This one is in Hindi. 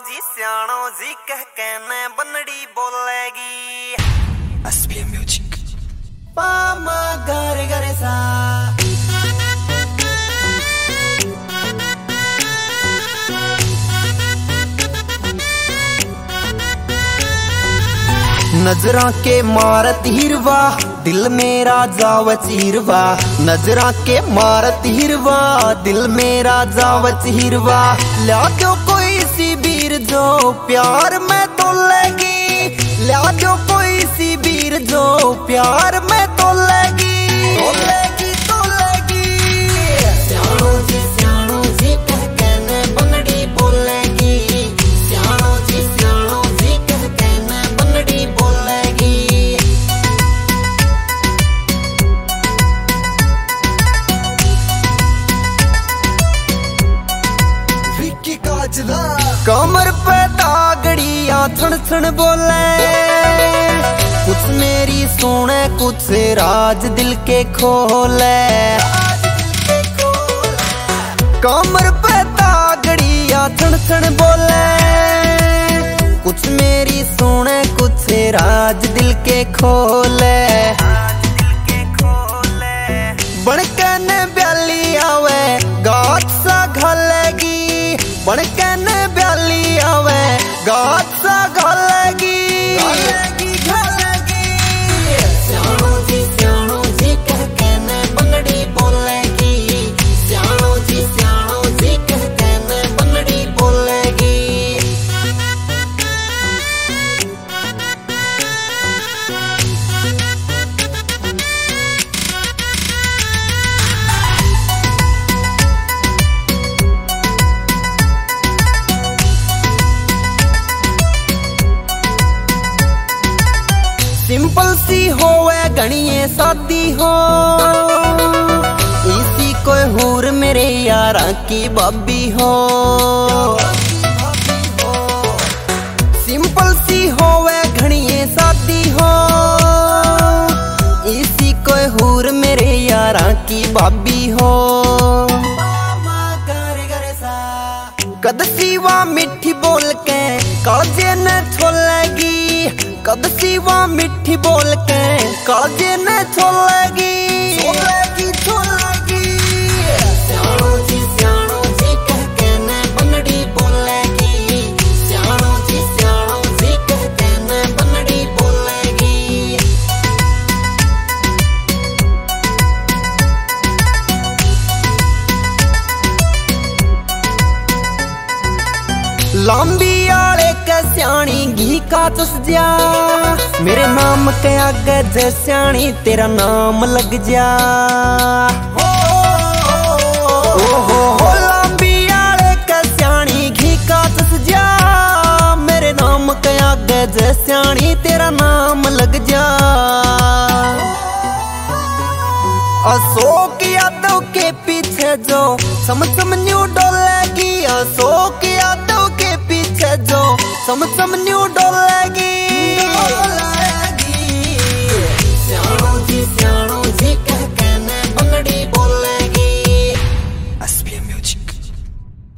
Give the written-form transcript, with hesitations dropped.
जी सियाणो जी कह के न बनड़ी बोलेगी। SPM म्यूजिक पामा गरे गरे सा नजरा के मारत हिरवा दिल मेरा जावच हिरवा, नजरा के मारत हिरवा दिल मेरा जावच हिरवा। ला दो कोई सी बीर जो प्यार में तो लगी, ला दो कोई सी बीर जो प्यार में तो लगी, तो लगी तो लगी। सियाणो जी कह के न बनड़ी बोलेगी, सियाणो जी कह के न बनड़ी बोलेगी। विक्की काजला कमर पे दागड़िया छण छण बोले, कुछ मेरी सुने कुछ राज दिल के खोले। कमर पे दागड़िया छण छण बोले, कुछ मेरी सुने कुछ राज दिल के खोले। बनके न ब्याली आवे गात सा घलेगी, बनके न ब्याली आवे गात सा घलेगी। सियाणो जी कह के न बनड़ी बोलेगी, सियाणो जी कह के न बनड़ी बोलेगी। सिंपल सी होवे घणिये सादी हो, इसी कोई हूर मेरे यारा की बब्बी हो। सिंपल सी होवे घणिये सादी हो, इसी कोई हूर मेरे यारा की बब्बी हो। कद सीवा मिठी बोल के काजे न छोलेगी, कद सीवा मिठी बोल के काजे न छोलेगी, छोलेगी छोलेगी। सियाणो जी कह के न बनड़ी बोलेगी, सियाणो जी कह के न बनड़ी बोलेगी। लांबी आले के स्याणी घी का तुस जा, मेरे नाम के आगे जे स्याणी तेरा नाम लग जा। हो लांबी आले के स्याणी घी का तुस जा, मेरे नाम के आगे जे स्याणी तेरा नाम लग जा। अशोक यादव के पीछे जो समसम न्यू डोलेगी, अशोक यादव के पीछे जो समसम न्यू डोलेगी। सियाणो जी